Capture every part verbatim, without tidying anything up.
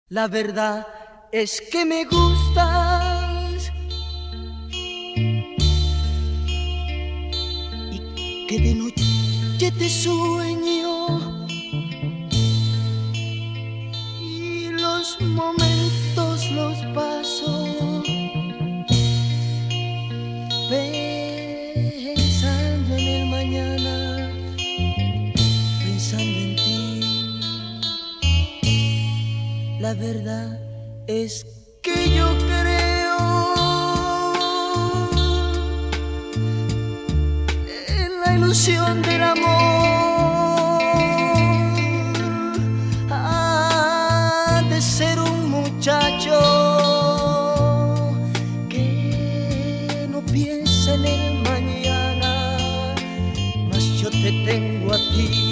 La verdad es que me gustas y que de noche te sueño y los momentos los paso pensando en el mañana, pensando en ti. La verdad es que yo creo en la ilusión del amor, ah, de ser un muchacho que no piensa en el mañana, mas yo te tengo a ti.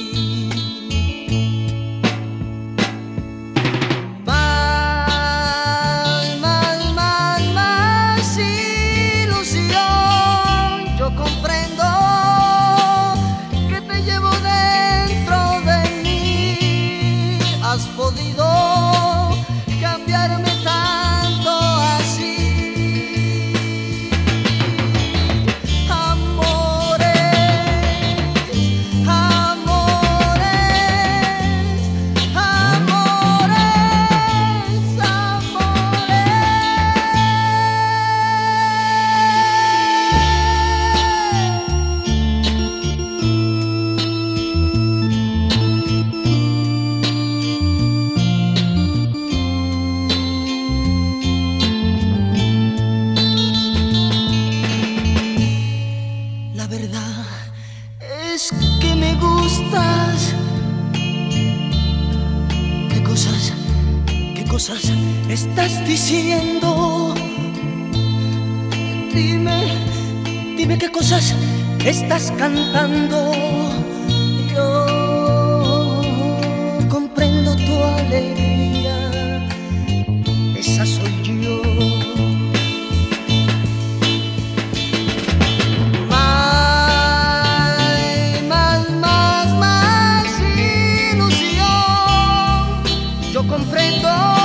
Has podido cambiarme tanto así. Amores, amores, amores, amores. La verdad es que me gustas. ¿Qué cosas, qué cosas estás diciendo? Dime, dime qué cosas estás cantando. Yo comprendo tu alegría, esa soy yo. Yo comprendo